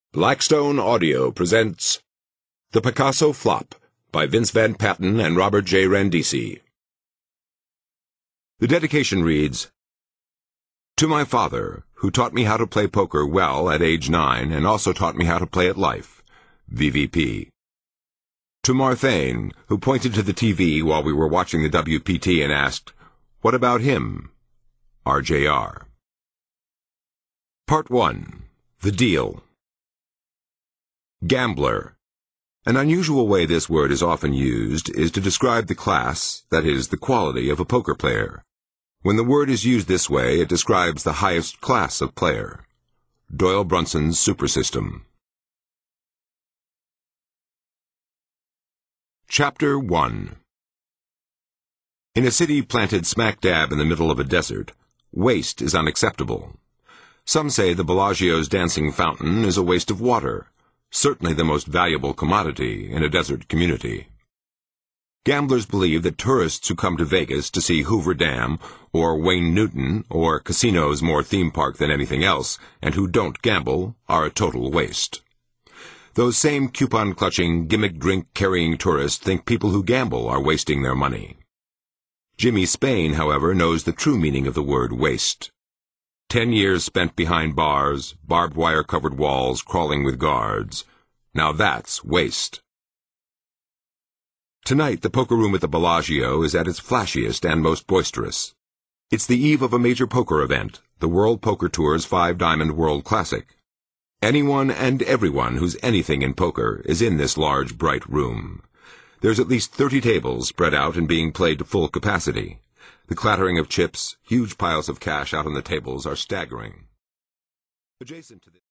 Blackstone Audio presents The Picasso Flop by Vince Van Patten and Robert J. Randisi. The dedication reads, To my father, who taught me how to play poker well at age 9 and also taught me how to play at life, VVP. To Marthane, who pointed to the TV while we were watching the WPT and asked, What about him? RJR. Part 1. The Deal. Gambler. An unusual way this word is often used is to describe the class, that is, the quality of a poker player. When the word is used this way, it describes the highest class of player. Doyle Brunson's Super System. Chapter 1. In a city planted smack dab in the middle of a desert, waste is unacceptable. Some say the Bellagio's dancing fountain is a waste of water, certainly the most valuable commodity in a desert community. Gamblers believe that tourists who come to Vegas to see Hoover Dam, or Wayne Newton, or casinos more theme park than anything else, and who don't gamble, are a total waste. Those same coupon-clutching, gimmick-drink-carrying tourists think people who gamble are wasting their money. Jimmy Spain, however, knows the true meaning of the word waste. 10 years spent behind bars, barbed wire-covered walls, crawling with guards. Now that's waste. Tonight, the poker room at the Bellagio is at its flashiest and most boisterous. It's the eve of a major poker event, the World Poker Tour's Five-Diamond World Classic. Anyone and everyone who's anything in poker is in this large, bright room. There's at least 30 tables spread out and being played to full capacity. The clattering of chips, huge piles of cash out on the tables are staggering. Adjacent to this